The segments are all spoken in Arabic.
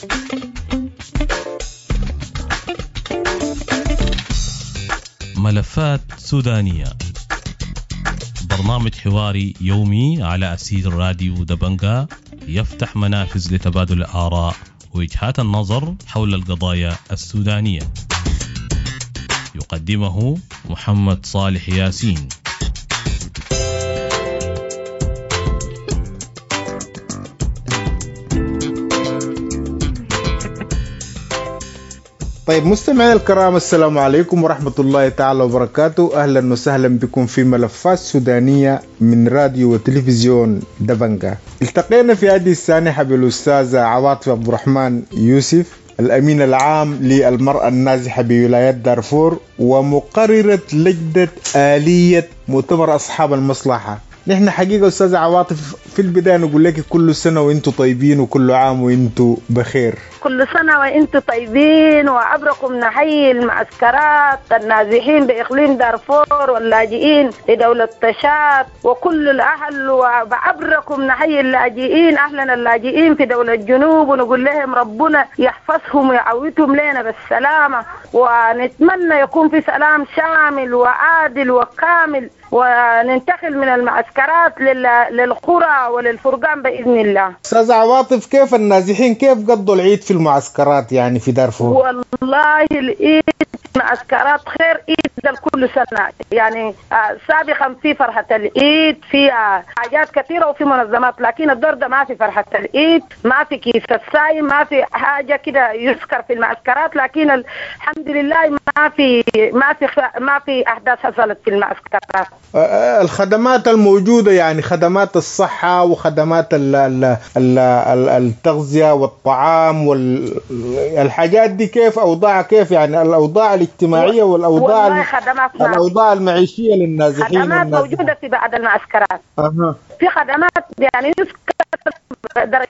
ملفات سودانية، برنامج حواري يومي على أسير راديو دبنجا يفتح منافذ لتبادل الآراء ووجهات النظر حول القضايا السودانية. يقدمه محمد صالح ياسين. طيب مستمعينا الكرام، السلام عليكم ورحمة الله تعالى وبركاته. أهلا وسهلا بكم في ملفات سودانية من راديو وتلفزيون دبنجا. التقينا في هذه السانحة بالأستاذة عواطف عبد الرحمن يوسف، الأمين العام للمرأة النازحة بولاية دارفور ومقررة لجنة آلية مؤتمر أصحاب المصلحة. نحن حقيقة أستاذة عواطف في البداية نقول لك كل سنة وإنتوا طيبين وكل عام وإنتوا بخير. كل سنة وإنتوا طيبين، وعبركم نحيي المعسكرات النازحين بإقليم دارفور واللاجئين لدولة تشاد وكل الأهل، وعبركم نحيي اللاجئين أهلنا اللاجئين في دولة الجنوب، ونقول لهم ربنا يحفظهم ويعودهم لنا بالسلامة، ونتمنى يكون في سلام شامل وعادل وكامل، وننتقل من المعسكرات للقرى وللفرقان بإذن الله. أستاذ عواطف، كيف النازحين كيف قضوا العيد في المعسكرات يعني في دارفور؟ والله العيد معسكرات خير، عيد كل سنة يعني سابقا في فرحة العيد، في حاجات كثيرة وفي منظمات، لكن الدور ده ما في فرحة العيد، ما في كيس الساي، ما في حاجة كده يذكر في المعسكرات، لكن الحمد لله ما في أحداث حصلت في المعسكرات. الخدمات الموجودة يعني خدمات الصحة وخدمات التغذية والطعام والحاجات دي كيف أوضاعها، كيف يعني الأوضاع الاجتماعية والأوضاع المعيشية للنازحين؟ خدمات موجودة في بعض المعسكرات. في خدمات يعني درجة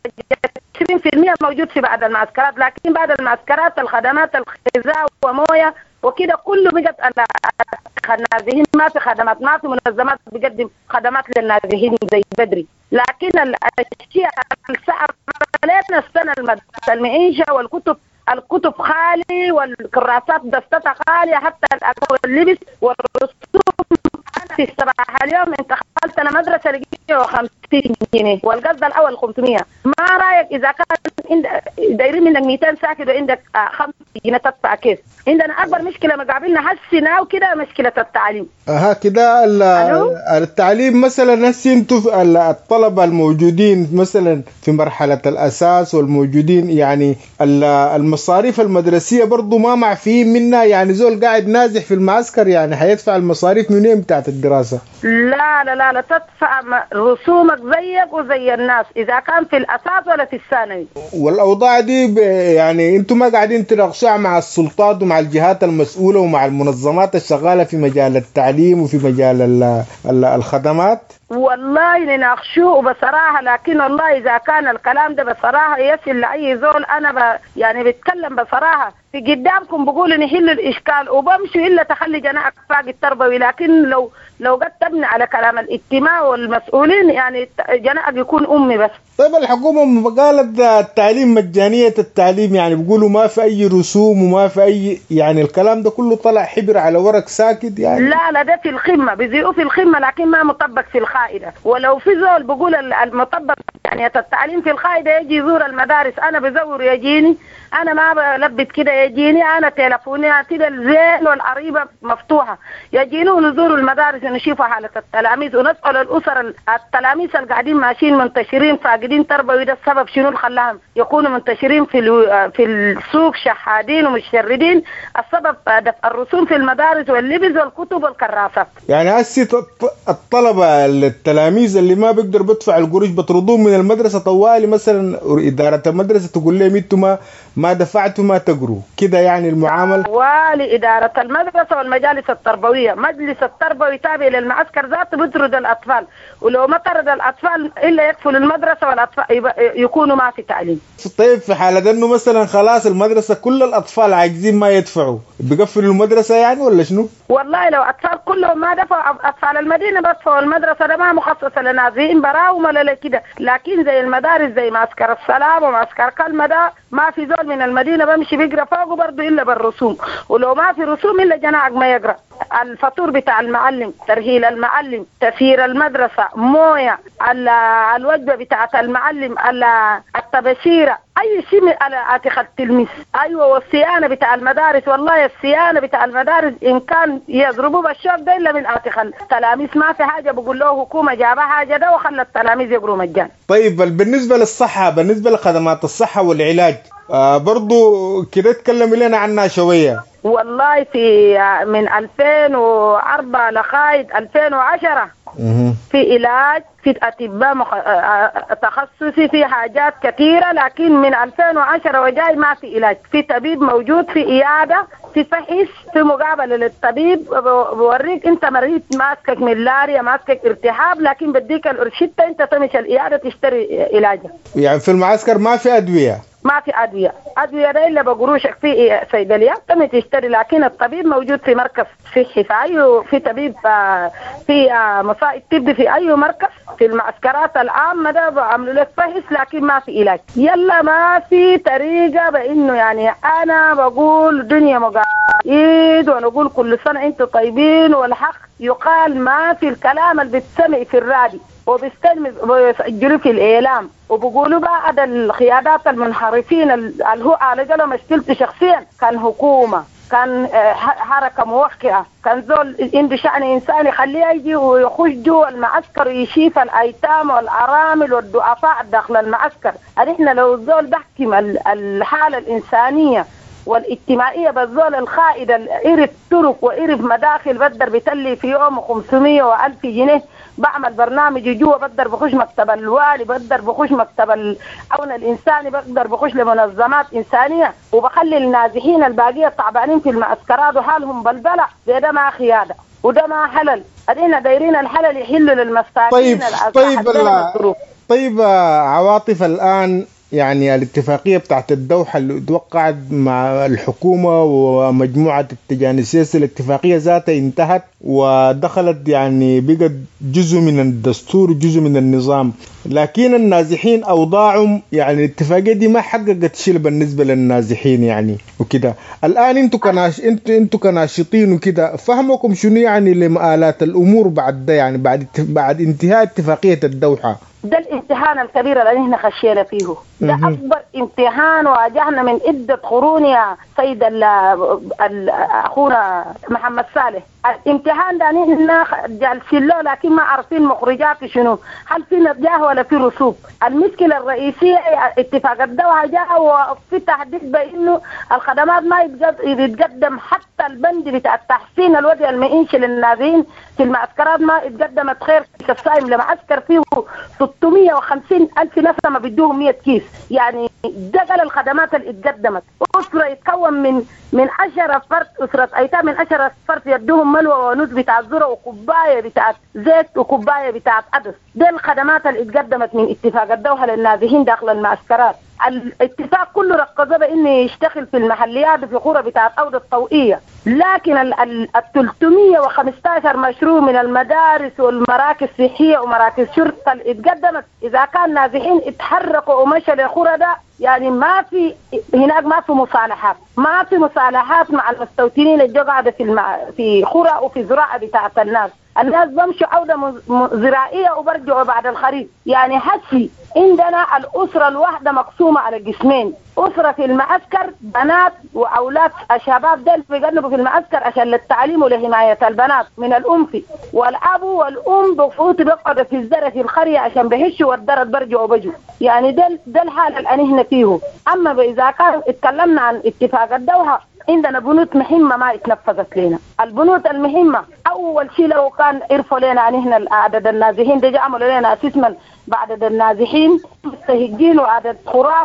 20% موجود في بعض المعسكرات، لكن بعض المعسكرات الخدمات الغذاء وموية وكده كله بقت النازحين، ما في خدمات، ما في منظمات بقدم خدمات للنازحين زي بدري. لكن الاشياء الصعبة علينا السنة المعيشة الكتب خالي، والكراسات دستها خالية، حتى الأكل واللبس والرسوم. أنا في الصباح اليوم انتقلت أنا مدرسة لقيت 50 جنيه، والقصد الأول 500. ما رأيك إذا كان دايرين منك 200 ساكن وعندك 5 جنيه تدفع كيف؟ عندنا أكبر مشكلة مقابلنا هسنا وكده مشكلة التعليم. كده التعليم مثلا هسه انتوا الطلبة الموجودين مثلا في مرحلة الأساس والموجودين يعني المصاريف المدرسية برضو ما معفيين منها، يعني زول قاعد نازح في المعسكر يعني حيدفع المصاريف منين بتاعت الدراسة؟ لا تدفع رسومك زيك وزي الناس، إذا كان في الأساس ولا في الثانوي. والأوضاع دي يعني انتوا ما قاعدين تناقشوها مع السلطات ومع الجهات المسؤولة ومع المنظمات الشغالة في مجال التعليم وفي مجال الخدمات؟ والله نناقشوه بصراحة، لكن والله إذا كان الكلام ده بصراحة يصل لأي زول أنا يعني بتكلم بصراحة في قدامكم بقول نحل الإشكال وبمشي إلا تخلي جناح فاق التربوي، لكن لو قد تبني على كلام الاجتماع والمسؤولين يعني جناح يكون أمي بس. طيب الحكومة قالت التعليم مجانية التعليم، يعني بيقولوا ما في أي رسوم وما في أي يعني الكلام ده كله طلع حبر على ورق ساكت يعني. لا ده في القمة بيزيئوا في القمة، لكن ما مطبق في القاعدة. ولو في زول بقول المطبق يعني التعليم في القاعدة يجي يزور المدارس، أنا بزور يجيني، أنا ما بلبت كده يجيني، أنا تلفوني كده الزين والعريبة مفتوحة يجيني ونزور المدارس ونشوف حالة التلاميذ ونسأل الأسر التلاميذ اللي قاعدين ماشيين منتشرين فاقدين تربوي، ده السبب شنو اللي خلاهم يكونوا منتشرين في السوق شحادين ومشردين؟ السبب دفع الرسوم في المدارس واللبس والكتب والكراسات. يعني هسه الطلبة التلاميذ اللي ما بيقدر بدفع القروش بطردوهم من المدرسة طوالي، مثلا إدارة المدرسة تقول لهم انتم ما دفعتوا ما تقروا كده يعني المعاملة؟ ولإدارة المدرسة والمجالس التربوية، مجلس التربوي تابع للمعسكر ذاته بيطرد الأطفال، ولو ما طرد الأطفال إلا يكفل المدرسة والأطفال يكونوا ما في تعليم. طيب في حالة أنه مثلا خلاص المدرسة كل الأطفال عايزين ما يدفعوا بيقفلوا المدرسة يعني ولا شنو؟ والله لو أطفال كلهم ما دفعوا، أطفال المدينة بدفعوا، المدرسة ده ما مخصصة لنازحين براهم ولا كده، لكن زي المدارس زي معسكر السلام ومعسكر كلمة ده ما في زول من المدينة بمشي بيقرأ فوقه برضه إلا بالرسوم، ولو ما في رسوم إلا جناعك ما يقرأ. الفطور بتاع المعلم، ترهيل المعلم، تسيير المدرسة، موية، الوجبة بتاعت المعلم، التبشيرة، أي شيء على عاتق التلميذ. أيوة، والصيانة بتاع المدارس، والله الصيانة بتاع المدارس إن كان يضربوا بالشوك ده إلا من عاتق التلاميذ، ما في حاجة بقول له حكومة جابها حاجة ده وخلى التلاميذ يقروا مجان. طيب بالنسبة للصحة، بالنسبة لخدمات الصحة والعلاج برضو كده اتكلم لنا عنها شوية. والله في من 2004 لغاية 2010 في علاج، في أطباء تخصصي، في حاجات كثيرة، لكن من 2010 وجاي ما في علاج. في طبيب موجود في عيادة، في فحص، في مقابلة للطبيب بوريك أنت مريض ماسكك ملاريا، ماسكك ارتحاب، لكن بديك الأرشيدة أنت تمشي العيادة تشتري علاجها. يعني في المعسكر ما في أدوية؟ ما في أدوية ده إلا بقروشك في صيدليات تم تشتري، لكن الطبيب موجود في مركز صحي، في طبيب في مساعد طبي في أي مركز. في المعسكرات العامة ده بعملوا لك فحص، لكن ما في علاج. يلا ما في طريقة بإنه يعني أنا بقول دنيا مقايد، ونقول كل سنة أنتوا طيبين، والحق يقال ما في الكلام اللي بتسمع في الراديو وبيسجلوا في الإعلام وبيقولوا بعد القيادات المنحرفين اللي هو على جلهم اشتلت شخصيا، كان حكومة، كان حركة موقعة، كان زول عنده شأن إنساني خليه يجي ويخش جوا المعسكر ويشيف الأيتام والأرامل والضعفاء داخل المعسكر. احنا لو زول بحكم الحالة الإنسانية والاجتماعية بالزول الخائد إرف طرق وإرف مداخل بدر بتلي في يوم 500 و1000 جنيه، بعمل برنامج جوا بقدر بخش مكتب الوالي، بقدر بخش مكتب العون الإنساني، بقدر بخش لمنظمات إنسانية، وبخلي النازحين الباقية التعبانين في المعسكرات وحالهم بلبلة. ده ما خيادة وده ما حلل. أدينا دايرين الحلل يحلوا للمساكين. طيب عواطف الآن يعني الاتفاقية بتاعت الدوحة اللي توقعت مع الحكومة ومجموعة التجاني السياسي، الاتفاقية ذاتها انتهت ودخلت يعني بقت جزء من الدستور جزء من النظام، لكن النازحين أوضاعهم يعني الاتفاقية دي ما حققت شيء بالنسبة للنازحين يعني وكده. الآن انتوا كناشطين وكده فهمكم شنو يعني لمآلات الأمور بعد ده، يعني بعد انتهاء اتفاقية الدوحة؟ ده الامتحان الكبير اللي احنا خشينا فيه، ده أكبر امتحان واجهنا من عدة قرون يا سيد أخونا محمد صالح. الامتحان ده نحن جالسين له لكن ما عارفين مخرجاته شنو، هل في نجاح ولا في رسوب. المشكلة الرئيسية اتفاق الدوحة جاء وفي تحديد بأنه الخدمات ما يتقدم، حتى البند بتاع التحسين الوضع المعيشي للنازحين في المعسكرات ما اتقدمت. خير الصايم لمعسكر فيه 650,000 نسمة بدوهم 100 كيس، يعني ده قال الخدمات اللي اتقدمت. أسرة يتكون من 10 فرد، أسرة أيتام من 10 فرد يدوهم ملوى ونوز بتاع الذرة وكوباية بتاعت زيت وكوباية بتاعت عدس. ده الخدمات اللي اتقدمت من اتفاق الدوحة للنازحين داخل المعسكرات. الاتفاق كله ركزه بانه يشتغل في المحليات وفي قرى بتاعت أوضة الطوئية، لكن ال 315 مشروع من المدارس والمراكز الصحية ومراكز شرطة اللي اتقدمت، إذا كان نازحين اتحركوا ومشوا للقرى ده يعني ما في هناك ما في مصالحات مع المستوطنين اللي قاعدة في قرى وفي زراعة بتاعت الناس بمشوا عودة زراعية وبرجعوا بعد الخريف. يعني حسي عندنا الأسرة الواحدة مقسومة على قسمين، أسرة في المعسكر بنات وأولاد الشباب دول بيقلبوا في المعسكر عشان للتعليم ولحماية البنات من الأنف، والأب والأم بيقعدوا في الزرع في القرية عشان بيهشوا والدرد برجعوا بجوا. يعني ده الحال اللي احنا فيه. أما إذا كان اتكلمنا عن اتفاق الدوحة، عندنا بنود مهمة ما اتنفذت لنا. البنود المهمة أول شيء لو كان عرفوا لنا عن إحنا عدد النازحين ده، عملوا لنا أسسمنت بعدد النازحين مستهجين وعدد قراهم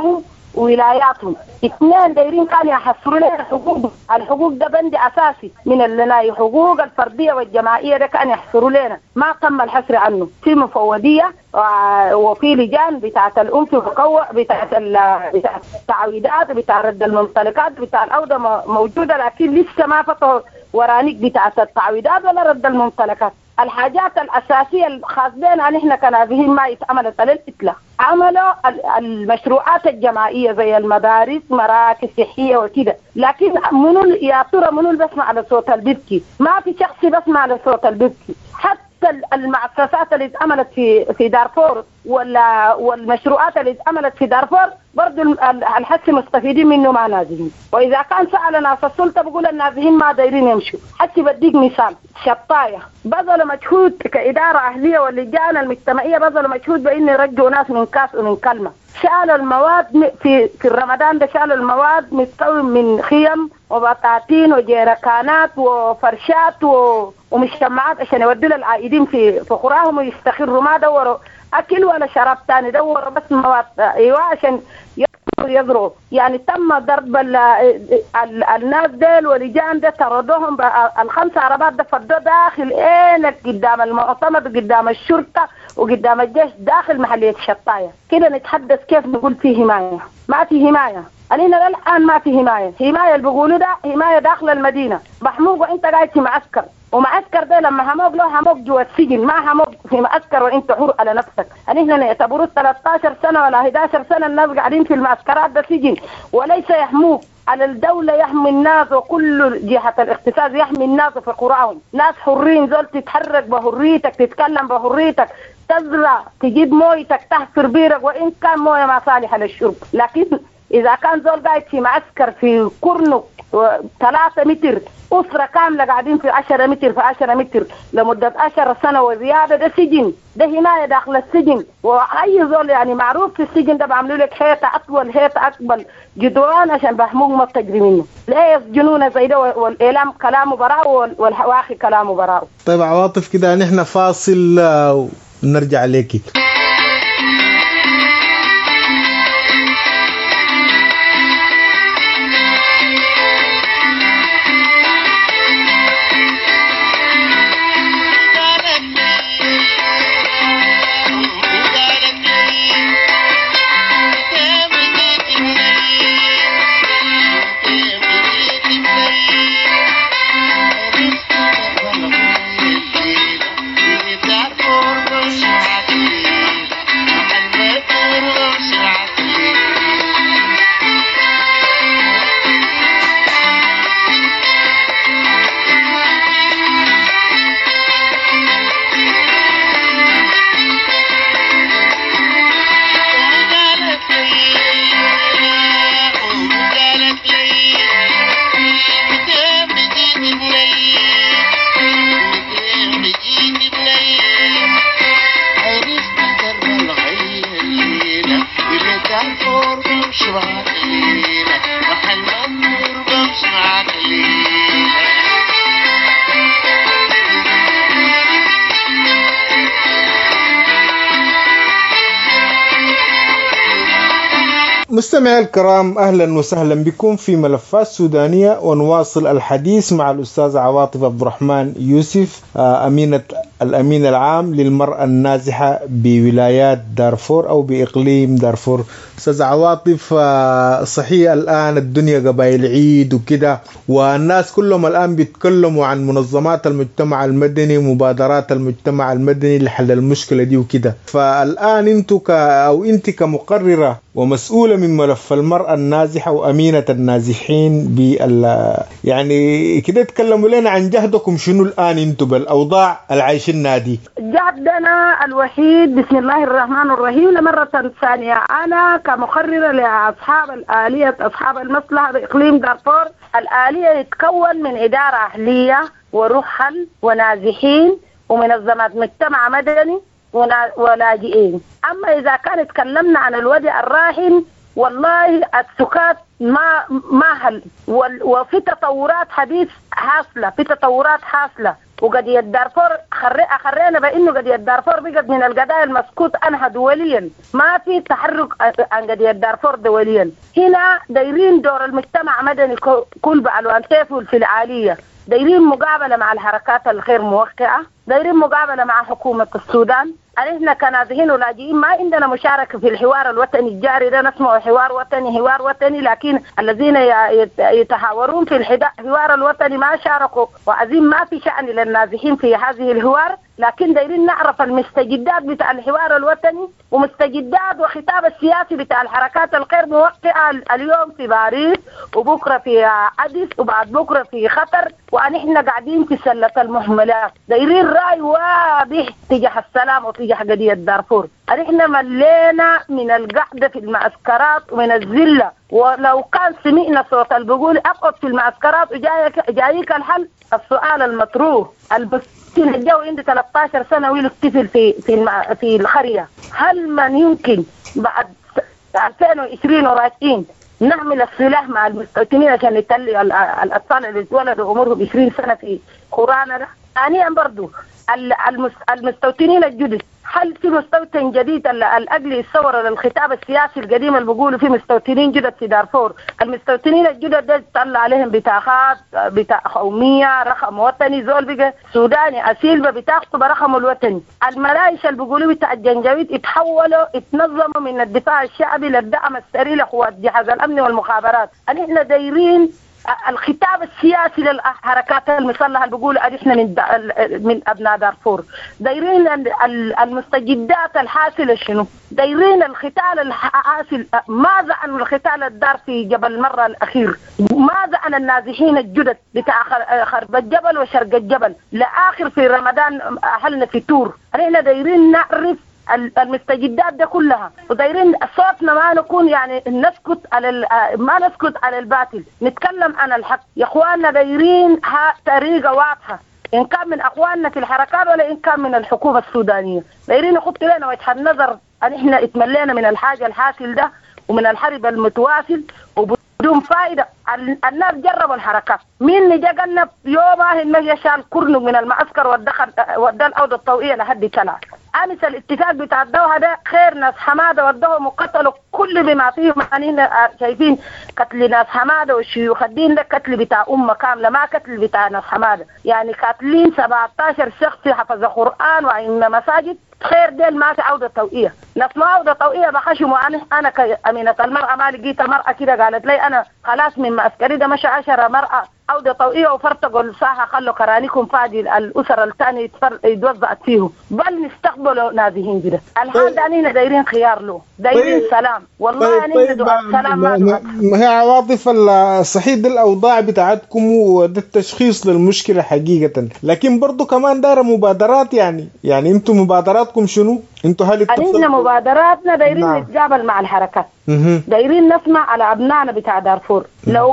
ولاياتهم. 2 دايرين كانوا يحصروا لنا حقوق، الحقوق ده بند أساسي من اللناي، حقوق الفردية والجماعية ده كان يحصروا لنا، ما تم الحصر عنه. في مفوضية وفي لجان بتاعت الأنف والقوة، بتاعت التعويضات، بتاع رد الممتلكات، بتاع الأوضة موجودة، لكن لسه ما فتحوا ورانيك بتاعت التعويضات ولا رد الممتلكات. الحاجات الأساسية الخاص بنا نحن كنابهين ما يتعملت على الإطلاق. عملوا المشروعات الجماعية زي المدارس، مراكز صحية وكده، لكن يا ترى منو بسمع على صوت البكي؟ ما في شخص بسمع على صوت البكي. حتى المؤسسات اللي اتعملت في دارفور والمشروعات اللي اتعملت في دارفور برضو الحس مستفيدين منه ما نازلين. واذا كان سأل ناس السلطة بقول النازلين ما دايرين يمشوا. حسي بديك مثال، شطاية بذلوا مجهود كإدارة أهلية واللجان المجتمعية، بذلوا مجهود بإن يرجعوا ناس من كاس ومن كلمة. شالوا المواد في رمضان ده، شالوا المواد متكون من خيم وبطاطين وجيركانات وفرشات ومجتمعات عشان يودوا للعائدين في قراهم ويستخروا، ما دوروا أكل ولا شراب تاني، دوروا بس مواد أيوة عشان يضروا. يعني تم ضرب الناس ديل ولجان ده، طردوهم ال5 عربات ده، فردوا داخل عينك قدام المعتمد وقدام الشرطة وقدام الجيش داخل محلية شطاية. كده نتحدث كيف نقول في حماية؟ ما في حماية. علينا الآن ما في حماية. حماية اللي بيقولوا ده حماية داخل المدينة، محموق وانت قاعد في معسكر، ومعسكر ده لما هموق له هموق جوا السجن، ما هموق في معسكر وانت حر على نفسك. احنا نعتبره 13 سنة ولا 11 سنة الناس قاعدين في المعسكرات ده سجن، وليس يحموك. على الدولة يحمي الناس، وكل جهة الاختصاص يحمي الناس في قراهم. ناس حرين، زول تتحرك بحريتك، تتكلم بحريتك، تزرع، تجيب مويتك، تحفر بيرك، وإن كان موية ما صالحة للشرب. لكن إذا كان زول قاعد في معسكر في كرنك 3 متر، أسرة كاملة قاعدين في 10 متر في 10 متر لمدة 10 سنة وزيادة، ده سجن، ده حماية داخل السجن. وأي زول يعني معروف في السجن ده بعملوا لك حيطة أطول، حيطة أقبل جدران عشان بحموق ما تجري منه. لا يسجنون زي ده، والإعلام كلامه براء والحواخي كلامه براء. طيب عواطف كده نحن فاصل ونرجع ليكي. مستمعي الكرام، أهلا وسهلا بكم في ملفات سودانية، ونواصل الحديث مع الأستاذ عواطف عبد الرحمن يوسف، الأمين العام للمرأة النازحة بولايات دارفور أو بإقليم دارفور. أستاذ عواطف، صحيح الآن الدنيا قبائل عيد وكده، والناس كلهم الآن بيتكلموا عن منظمات المجتمع المدني ومبادرات المجتمع المدني لحل المشكلة دي وكده. فالآن أنت كمقررة ومسؤولة من ملف المرأة النازحة وأمينة النازحين يعني كده تكلموا لنا عن جهدكم شنو الآن انتم بالأوضاع العيش النادي. جهدنا الوحيد بسم الله الرحمن الرحيم لمرة ثانية، أنا كمقررة لأصحاب الآلية أصحاب المصلحة بإقليم دارفور. الآلية يتكون من إدارة أهلية ورحل ونازحين ومنظمات مجتمع مدني ولاجئين. أما إذا كان تكلمنا عن الوضع الراهن، والله السكات ما هل، وفي تطورات حديث حاصلة، في تطورات حاصلة وقضية دارفور أخرينا بأنه قضية دارفور بقت من القضايا المسكوت عنها دوليا، ما في تحرك عن قضية دارفور دوليا. هنا دايرين دور المجتمع مدني كل بألوانتيه الفعالية، دايرين مقابلة مع الحركات الغير موقعة، دايرين مقابلة مع حكومة السودان. احنا كنازحين ولاجئين ما عندنا مشاركة في الحوار الوطني الجاري ده، نسمعه حوار وطني، لكن الذين يتحاورون في الحوار الوطني ما شاركوا، وعزيم ما في شأن للنازحين في هذه الحوار. لكن دايرين نعرف المستجدات بتاع الحوار الوطني ومستجدات وخطاب السياسي بتاع الحركات الغير موقعة اليوم في باريس وبكرة في عدس وبعد بكرة في خطر، ونحن قاعدين في سلة المهملات. دايرين رأي واضح تجاه السلام وتجاه قضية دارفور. احنا ملينا من القعدة في المعسكرات ومن الذلة، ولو كان سمعنا صوت اللي بيقول اقعد في المعسكرات وجايك الحل، السؤال المطروح الجو عندي 13 سنة ويلو طفل في القرية، هل من يمكن بعد 2020 وراجعين نعمل السلاح مع المستوطنين عشان نتلي الأطفال اللي اتولدوا عمرهم 20 سنة في قرانا ده؟ ثانيا برضو المستوطنين الجدد، هل في مستوطن جديد الأجل يتصور للخطاب السياسي القديم اللي بيقولوا في مستوطنين جدد في دارفور؟ المستوطنين الجدد ده طلع عليهم بطاقات قومية، رقم وطني، زول بقى سوداني أسيل بطاقته برقمه الوطني. الملايش اللي بيقولوا بتاع الجنجويد اتنظموا من الدفاع الشعبي للدعم السري لقوات جهاز الأمن والمخابرات. احنا دايرين الخطاب السياسي للحركات المسلحة اللي بيقولوا احنا من ابناء دارفور، دايرين المستجدات الحاصله شنو، دايرين القتال الحاصل، ماذا عن القتال الدار في جبل المره الاخير، ماذا عن النازحين الجدد بتاع خرب الجبل وشرق الجبل لاخر في رمضان اهلنا في تور. احنا دايرين نعرف المستجدات ده كلها، ودايرين صوتنا ما نكون يعني ما نسكت على الباطل، نتكلم عن الحق. يا اخواننا دايرين طريقه واضحه، ان كان من اخواننا في الحركات ولا ان كان من الحكومه السودانيه، دايرين نحط لنا وجه النظر ان احنا اتملينا من الحاجه الحاصل ده ومن الحرب المتواصل وبدون فائده. الناس جربوا الحركات، مين جا قلنا يومها انه يشال كرنك من المعسكر ودى الاوضه الطوئيه لحد كلا. امس الاتفاق بتاع الدوحه ده خير، ناس حماده ودوهم وقتلوا كل بما فيهم، يعني شايفين قتل ناس حماده والشيوخ الدين ده قتل بتاع امه كامله، ما قتل بتاع ناس حماده، يعني قاتلين 17 شخص حفظ قران وعين مساجد. خير ديل ما في عوده توئيه، ناس ما عوده توئيه بخشموا. انا كامينه المراه ما لقيت مراه كده قالت لي انا خلاص من معسكري ده مشى 10 مراه عوده توئيه وفرتقوا الساحه، خلوا كرانيكم فادي الاسر الثانيه يتوزعت فيهم، بل نستقبلوا نازحين كده. الحال ده اننا دايرين خيار له، دايرين سلام، والله اننا دعاء سلام. ما هي عواطف الصحيح دي الاوضاع بتاعتكم وده التشخيص للمشكله حقيقه، لكن برضو كمان دايره مبادرات، يعني انتم مبادراتكم شنو؟ انتم هل احنا مبادراتنا دايرين نتقابل مع الحركات، دايرين نسمع على ابنائنا بتاع دارفور.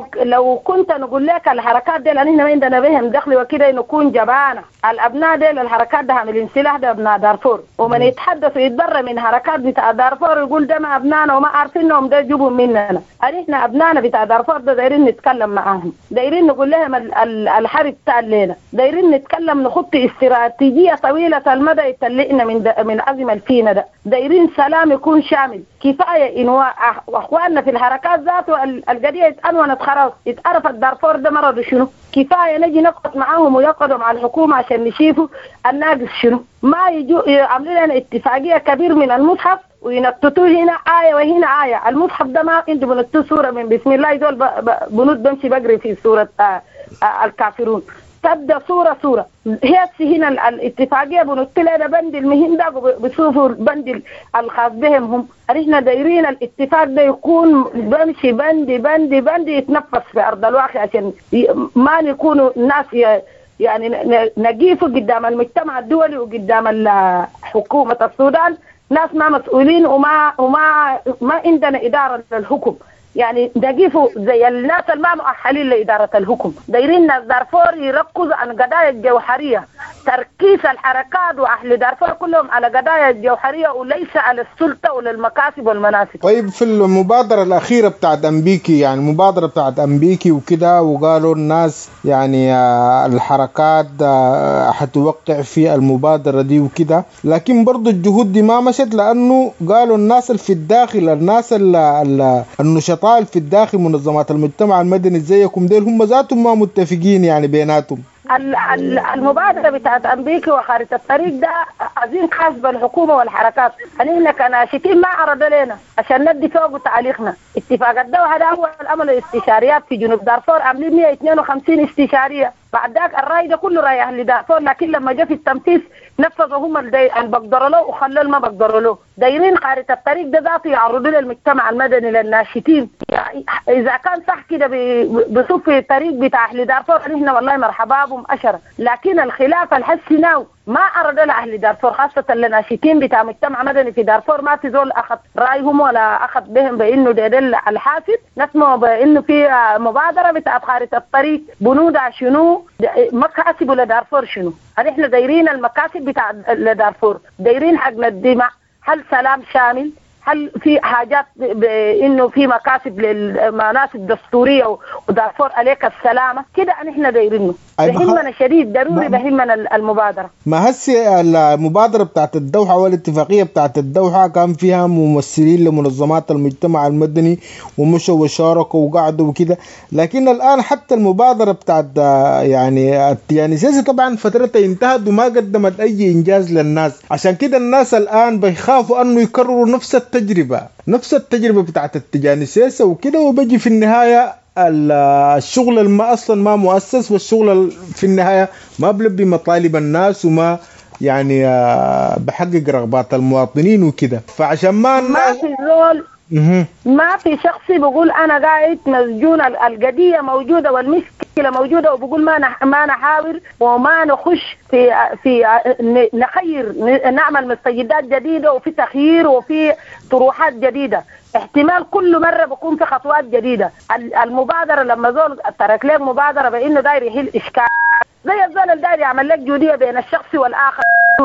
لو كنت نقول لك الحركات دي لان احنا ما عندنا بهم دخل وكده نكون جبانه، الابناء دي الحركات ده عاملين سلاح ده ابناء دارفور، ومن يتحدث ويتبرى من حركات بتاع دارفور يقول ده ما ابنائنا وما عارفينهم ده يجيبوا مننا. احنا ابنائنا بتاع دارفور ده دايرين نتكلم معاهم، دايرين نقول لهم الحرب بتاع الليله، دايرين نتكلم نخط استراتيجيه طويله المدى يتلقنا من عزم الفينا ده، دايرين سلام يكون شامل. كفايه ان اخواننا في الحركات ذاته القضيه اتأنونت خلاص، اتعرفت دارفور ده مرض شنو، كفايه نجي نقعد معاهم ويقعدوا مع الحكومه عشان نشوفوا الناقص شنو، ما يجوا يعملوا لنا اتفاقيه كبير من المصحف وينططوا هنا آية وهنا آية. المصحف ده ما عنده بنطوا سورة من بسم الله، يدول بنط بمشي بقري في سورة الكافرون، تبدأ صورة هي هنا الاتفاقية بنط لنا بند المهم ده بيشوفوا البند الخاص بهم هم. احنا دايرين الاتفاق ده يكون بمشي بند يتنفس في أرض الواقع عشان ما نكونوا الناس يعني نقيفوا قدام المجتمع الدولي وقدام حكومة السودان ناس ما مسؤولين وما عندنا إدارة للحكم، يعني نقيفوا زي الناس اللي ما مؤهلين لإدارة الحكم. دايرين ناس دارفور يركزوا عن قضايا الجوهرية، تركيز الحركات وأهل دارفور كلهم على قضايا الجوهرية وليس على السلطة وللمكاسب والمناصب. طيب في المبادرة الأخيرة بتاعت أمبيكي، يعني المبادرة بتاعت أمبيكي وكده، وقالوا الناس يعني الحركات حتوقع في المبادرة دي وكده، لكن برضو الجهود دي ما مشت، لأنه قالوا الناس اللي في الداخل، الناس النشطاء في الداخل منظمات المجتمع المدني زيكم ديل هم ذاتهم ما متفقين يعني بيناتهم. المبادرة بتاعت أمبيكي وخارطة الطريق ده عايزين خاص بالحكومة والحركات. احنا كناشطين ما عرض لنا عشان ندي فوق تعليقنا. اتفاق الدوحة ده أول عمل استشاريات في جنوب دارفور، عاملين 152 استشارية. بعد ذاك الرأي ده كله رأي أهل دارفور، لكن لما جاء في التنفيذ نفذوا هم اللي بقدروا له وخلوا ما بقدروا له. دايرين خارطة الطريق ده ذاته يعرضوا للمجتمع المدني للناشطين. يعني إذا كان صح كده بصف الطريق بتاع أهل دارفور نحن والله مرحبا بهم أشرة، لكن الخلاف الحسناو ما عرض لأهل دارفور خاصة للناشطين بتاع مجتمع مدني في دارفور. ما في زول أخذ رأيهم ولا أخذ بهم بأنه ده الحافظ نسمع بأنه في مبادرة بتاع خارطة الطريق بنودها شنو مكاسب لدارفور شنو. احنا دايرين المكاسب بتاع لدارفور، دايرين حقنا الدماء. هل سلام شامل؟ هل في حاجات انه في مكاسب للمناسب دستوريه ودارفور عليك السلامه كده احنا دايرينه. بهمنا شديد ضروري بهمنا المبادره. ما هسه المبادره بتاعت الدوحه والاتفاقيه بتاعت الدوحه كان فيها ممثلين لمنظمات المجتمع المدني ومشوا وشاركوا وقعدوا وكده، لكن الان حتى المبادره بتاعت يعني سياسي طبعا فترتها انتهت وما قدمت اي انجاز للناس. عشان كده الناس الان بيخافوا انه يكرروا نفس التجربة بتاعت التجاني سياسة وكده، وبيجي في النهاية الشغل الما أصلا ما مؤسس، والشغل في النهاية ما بلبي مطالب الناس وما يعني بحقق رغبات المواطنين وكده. فعشان ما في زول ما في شخص بيقول أنا قاعد مسجون، القضية موجودة والمشكلة موجودة، وبقول ما نحاول وما نخش في نخير نعمل مستجدات جديدة وفي تخيير وفي طروحات جديدة. احتمال كل مرة بكون في خطوات جديدة. المبادرة لما زول ترك لك مبادرة بأنه داير يحل إشكال زي الزول الداير يعمل لك جودية بين الشخص والآخر.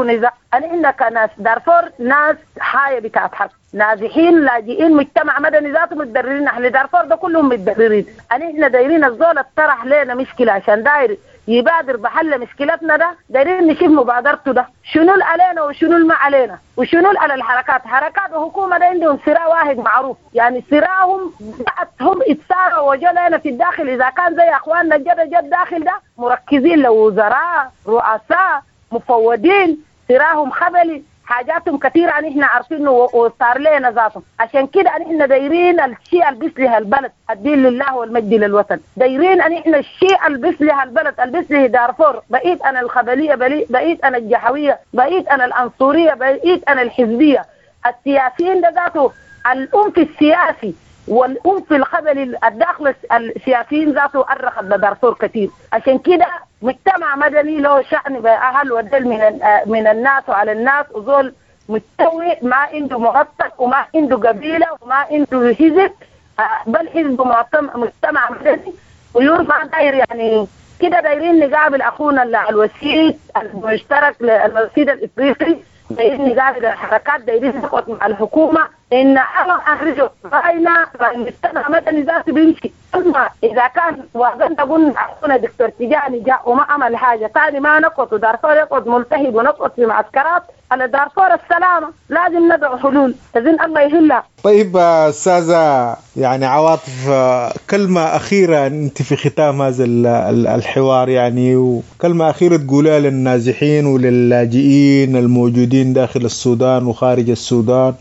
أنا كناس دارفور ناس حاية بتاعت حق، نازحين لاجئين مجتمع مدني ذاته متضررين. أهل دارفور ده كلهم متضررين. احنا دايرين الزول اطرح لنا مشكلة عشان داير يبادر بحل مشكلتنا ده، دايرين نشوف مبادرته ده شنو علينا وشنو ما علينا وشنو على الحركات. حركات وحكومة ده عندهم صراع واحد معروف، يعني صراعهم هم اتساروا وجلنا في الداخل. إذا كان زي أخواننا جد داخل ده مركزين لوزراء رؤساء مفوضين، صراعهم خبلي حاجاتهم كثيرة احنا عارفينه وصار لنا ذاتهم. عشان كده احنا دايرين الشيء اللي بيصلح البلد، الدين لله والمجد للوطن. دايرين احنا الشيء اللي بيصلح البلد، اللي بيصلح دارفور. بقيت انا الخبلية، بقيت انا الجحوية، بقيت انا العنصرية، بقيت انا الحزبية. السياسيين ده ذاته الأنف السياسي والأنف الخبلي الداخل السياسيين ذاته أرخت بدارفور كثير. عشان كده مجتمع مدني له شأن بأهل ودل من الناس وعلى الناس، وزول مستوي ما عنده مرتب وما عنده قبيلة وما عنده حزب، بل حزب مجتمع مدني ويرفع داير. يعني كده دايرين نقابل أخونا الوسيط المشترك الوسيط الإفريقي، دايرين نقابل الحركات، دايرين نقعد مع الحكومة إن أنا أخرجه رأينا المجتمع مدني ذاته بيمشي. أما إذا كان وأنت قلنا أخونا دكتور تجاني جاء وما عمل حاجة ثاني، ما نقعد ودارفور يقعد ملتهب ونقعد في معسكرات. على دارفور السلامة لازم ندعو حلول تزين الله يهلها. طيب أستاذة يعني عواطف، كلمة أخيرة أنت في ختام هذا الحوار، يعني وكلمة أخيرة تقولها للنازحين وللاجئين الموجودين داخل السودان وخارج السودان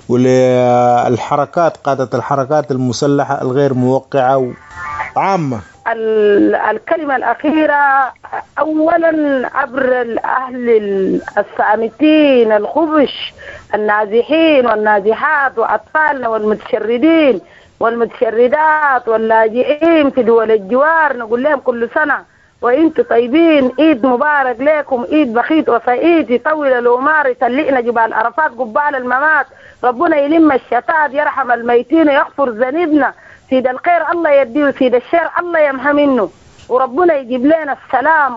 وللحركات قادة الحركات المسلحة الغير موقعة وعامة. الكلمة الأخيرة أولا عبر الأهل الصامتين الخبش النازحين والنازحات وأطفالنا والمتشردين والمتشردات واللاجئين في دول الجوار، نقول لهم كل سنة وإنتوا طيبين، عيد مبارك لكم، عيد بخيت وسعيد، يطول الأمار، يسلئنا جبال عرفات قبال الممات، ربنا يلم الشتات، يرحم الميتين، يغفر ذنبنا، سيد الخير الله يديه وسيد الشر الله يمحى منه. وربنا يجيب لنا السلام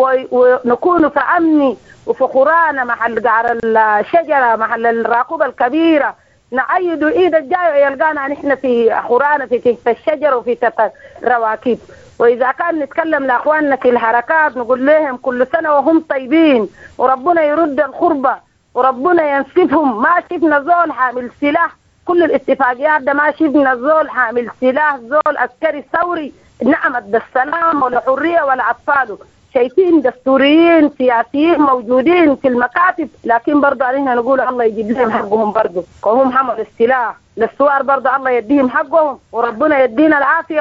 ونكون في أمن وفي قرانا محل قعر الشجرة محل الراقوبة الكبيرة، نعيد إيد الجاي يلقانا نحن في قرانا في تحت الشجر وفي تحت الرواكب. وإذا كان نتكلم لأخواننا في الحركات نقول لهم كل سنة وهم طيبين، وربنا يرد الخربة وربنا ينسفهم. ما شفنا زول حامل سلاح، كل الاتفاقيات ده ما شفنا زول حامل سلاح، زول عسكري ثوري نعمت بالسلام ولا حرية ولا أطفاله. شايفين دستوريين سياسيين موجودين في المكاتب، لكن برضه علينا نقول الله يجيب لهم حقهم برضه، وهم حملوا السلاح للسوار برضه الله يديهم حقهم، وربنا يدينا العافية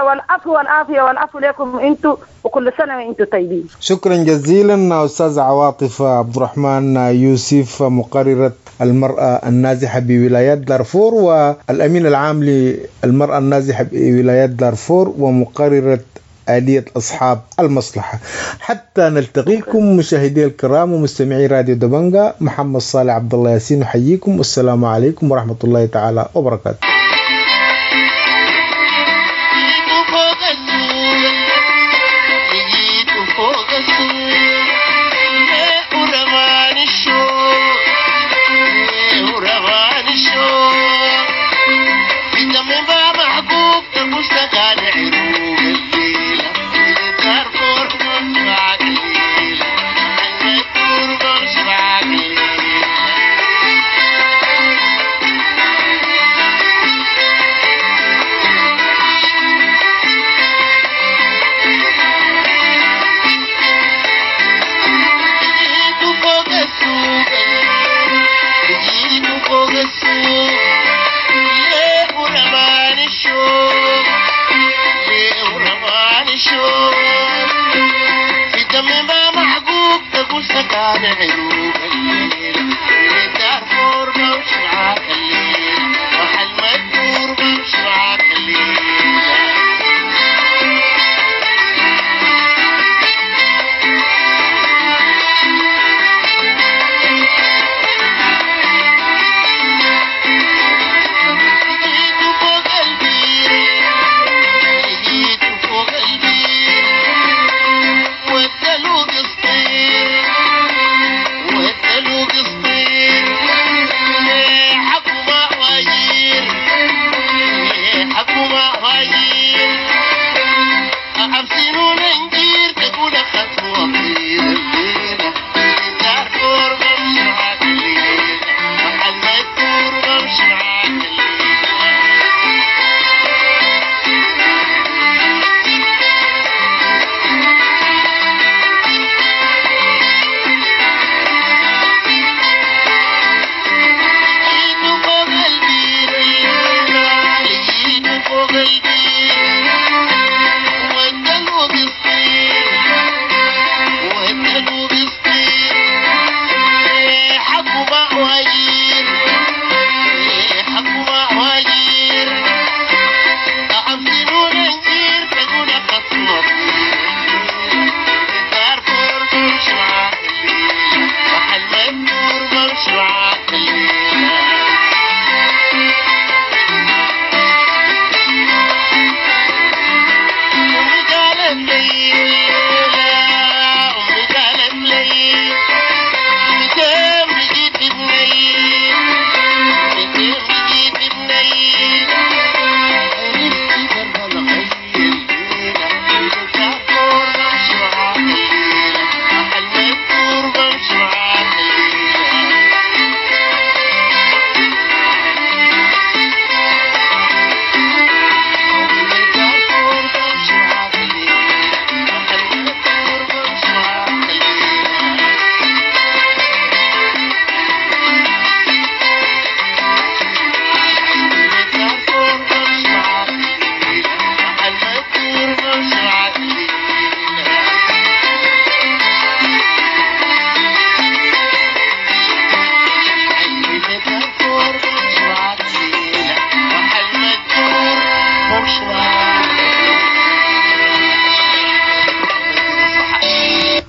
والعفو لكم انتم، وكل سنة وانتم طيبين. شكرا جزيلا أستاذ عواطف عبد الرحمن يوسف، مقررة المرأة النازحة بولايات دارفور والأمين العام للمرأة النازحة بولايات دارفور ومقررة آلية أصحاب المصلحة. حتى نلتقيكم مشاهدي الكرام ومستمعي راديو دبنجا، محمد صالح عبد الله ياسين أحييكم، والسلام عليكم ورحمة الله تعالى وبركاته. في دم ما محقوق تقول سكان عروق